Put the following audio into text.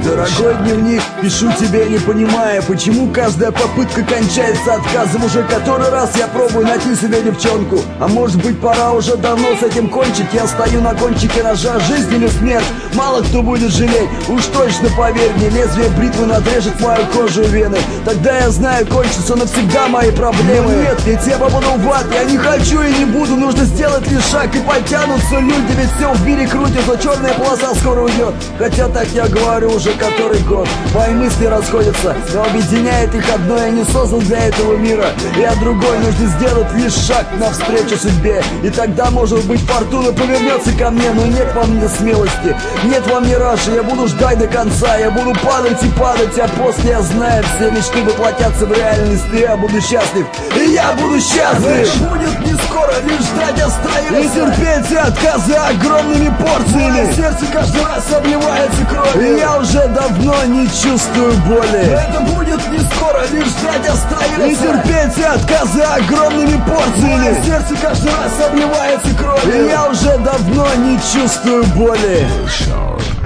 Дорогой дневник, пишу тебе, не понимая, почему каждая попытка кончается отказом. Уже который раз я пробую найти себе девчонку. А может быть, пора уже давно с этим кончить. Я стою на кончике ножа, жизнь или смерть. Мало кто будет жалеть, уж точно поверь мне. Лезвие бритвы надрежет мою кожу и вены. Тогда я знаю, кончатся навсегда мои проблемы. Но нет, ведь я попаду в ад, я не хочу и не буду. Нужно сделать лишь шаг и потянутся люди. Ведь все в мире крутится, черная полоса скоро уйдет. Хотя так я говорю уже который год. Мои мысли расходятся, но объединяет их одно. Я не создан для этого мира, я другой. Нужно сделать лишь шаг навстречу судьбе. И тогда, может быть, фортуна повернется ко мне. Но нет во мне смелости, нет во мне раши. Я буду ждать до конца, я буду падать и падать. А после, я знаю, все мечты воплотятся в реальность. И я буду счастлив, и я буду счастлив. Это будет не скоро, лишь ждать остается. И терпеть отказы огромными порциями. Мое сердце каждый раз обливается кровью, и я уже давно не чувствую боли. Это будет не скоро, лишь ждать остается. И терпеть отказы огромными порциями. Мое сердце каждый раз обливается кровью, и я уже давно не чувствую боли.